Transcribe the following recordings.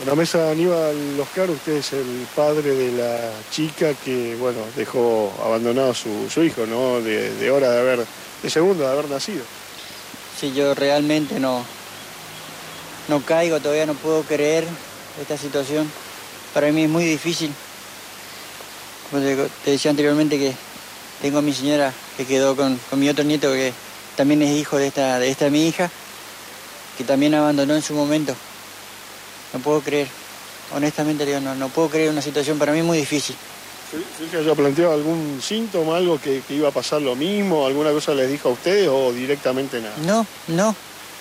Bueno, Mesa Aníbal Oscar, usted es el padre de la chica que, bueno, dejó abandonado a su hijo, ¿no? De hora de segundo de haber nacido. Sí, yo realmente no caigo, todavía no puedo creer esta situación. Para mí es muy difícil. Como te decía anteriormente que tengo a mi señora que quedó con mi otro nieto que también es hijo de esta mi hija, que también abandonó en su momento. No puedo creer, honestamente digo, no puedo creer una situación para mí muy difícil. ¿Su hija ya planteó algún síntoma, algo que iba a pasar lo mismo, alguna cosa les dijo a ustedes o directamente nada? No.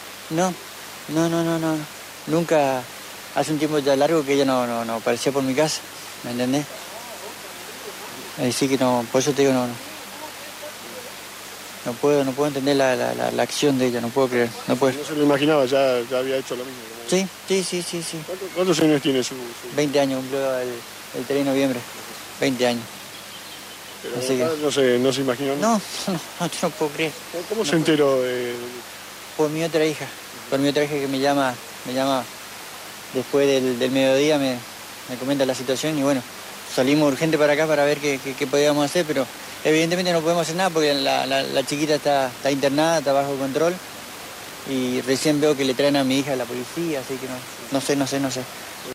Nunca, hace un tiempo ya largo que ella no aparecía por mi casa, ¿me entendés? Así que no, por eso te digo, no puedo entender la acción de ella, no puedo creer, no puedo. No se lo imaginaba, ya había hecho lo mismo. Sí. ¿Cuántos años tiene su...? 20 años, cumplió el 3 de noviembre, 20 años. Pero Así que... no se imaginó. No, yo no puedo creer. ¿Cómo se enteró de...? Por mi otra hija que me llama después del mediodía, me comenta la situación y bueno, salimos urgente para acá para ver qué podíamos hacer, pero evidentemente no podemos hacer nada porque la chiquita está internada, está bajo control y recién veo que le traen a mi hija a la policía, así que no sé.